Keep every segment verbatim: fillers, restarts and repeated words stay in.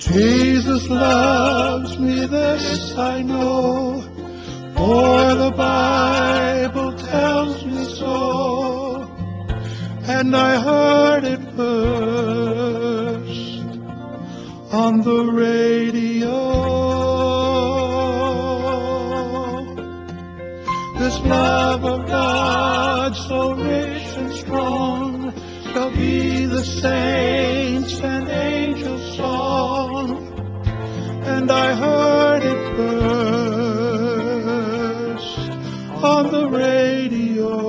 Jesus loves me, this I know, for the Bible tells me so, and I heard it first on the radio. This love of God, so rich and strong, shall be the saints and angels' song. And I heard it first on the radio.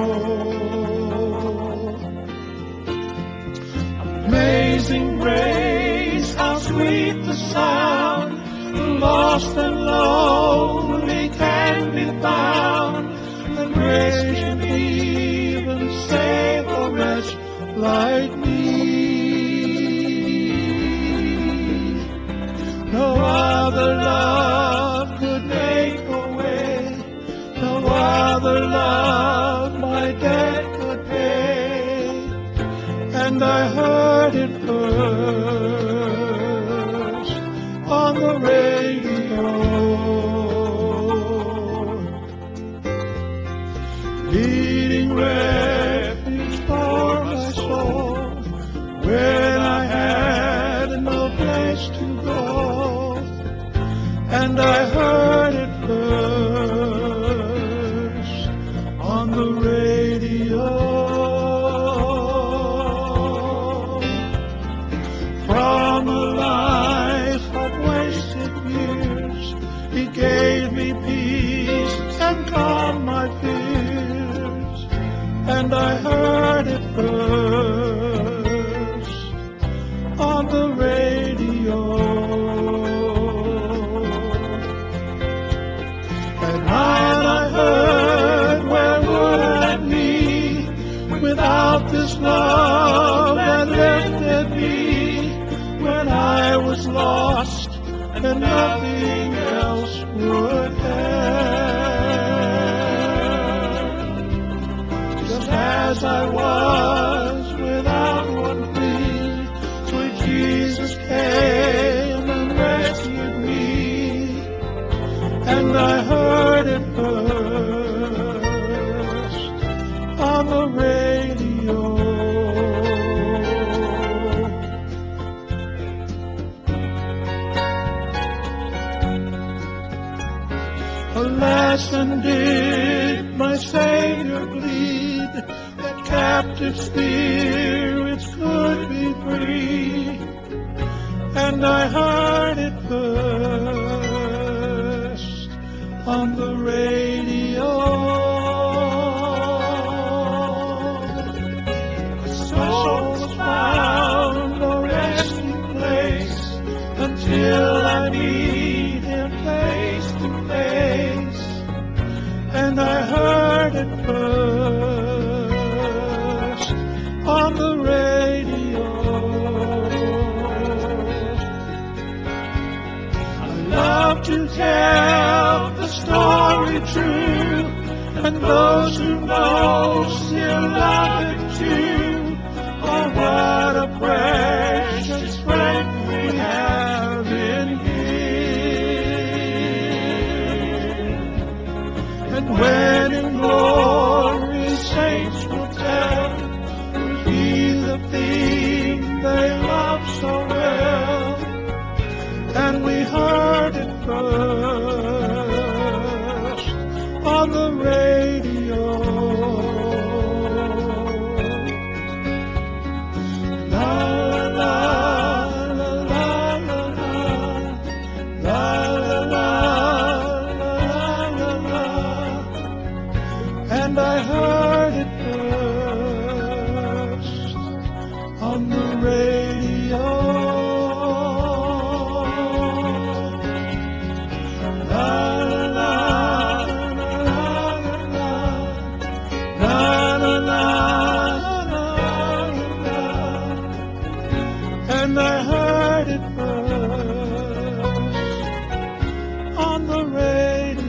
Amazing grace, how sweet the sound, the lost and lonely can be found, and grace can even save a wretch like me. No other love could make a way, no other love my debt could pay, and I heard it first on the radio. Needing refuge for my soul when I had no place to go, and I heard it first on the radio. From a life of wasted years, He gave me peace and calmed my fears, and I heard it first on the radio. And when I heard, where would I be without this love that lifted me when I was lost and nothing else would help? Just as I was without one plea, sweet Jesus came and rescued me, and I heard it first on the radio. Alas, and did my Savior bleed, that captive spirits could be free, and I heard it first on the radio. My soul was found a resting place until I need Him face to face, and I heard it first on the radio. I love to tell the story true, and those who know still love it too. Oh, what a precious friend we have in Him. And when in glory saints will tell, will be the thing they love so well, and we heard it first on the radio. La la la la la la la la la la la, and I heard it first on the radio. La la la la la la la la la, and I heard it first on the radio.